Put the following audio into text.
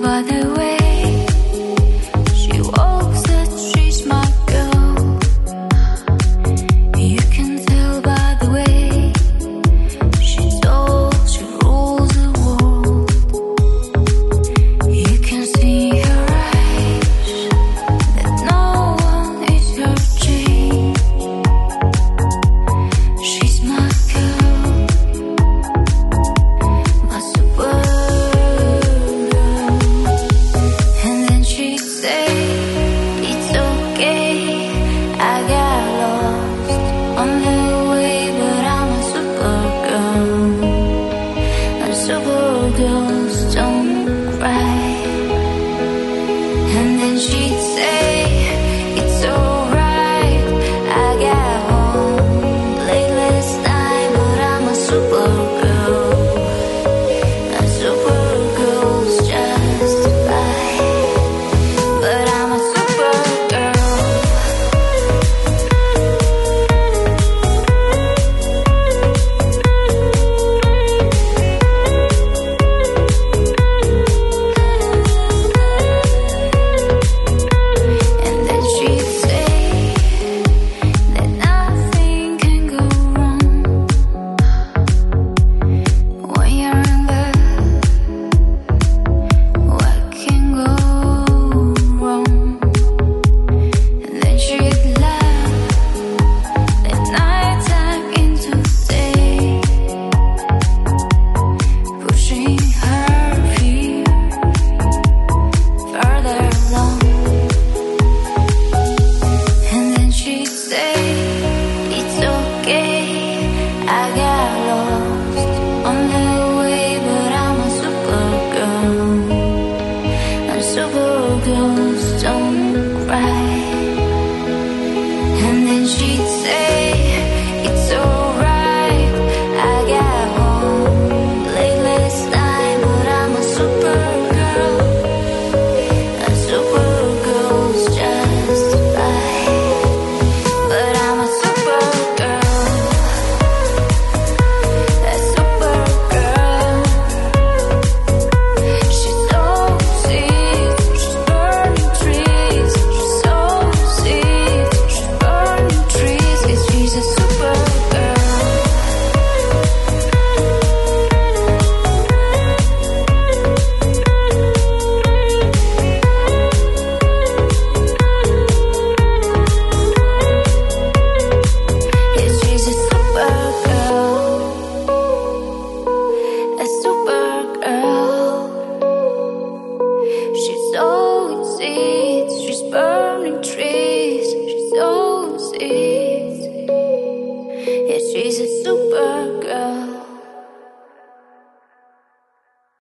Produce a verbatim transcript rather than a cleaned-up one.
by the way she walks that she's my girl. You can tell by the way she talks, she rules the world. You can see her eyes that no one is her chain. She's my girl, my super girl. And then she'd say, it's okay, I got lost on the way, but I'm a super girl. And super girls don't cry. And then she'd say, it's alright, I got home late last night, but I'm a super girl. And super girls just lie. But I'm a super girl. And then she'd say that nothing can go wrong when you're in love. What can go wrong? And then she'd laugh at nighttime into day, pushing her fear further along. And then she'd say, it's okay, I got lost on the way, but I'm a super girl. And super girls don't cry. And then she'd say, it's alright, I got home late last night, but I'm a super girl. And super girls just lie. But I'm a super girl, a super girl. She sows seeds, she's burning trees. She sows seeds, she's burning trees. 'Cause she's a super girl. Yeah, she's a super girl, a super girl. She's sowing seeds, she's burning trees. She's sowing seeds.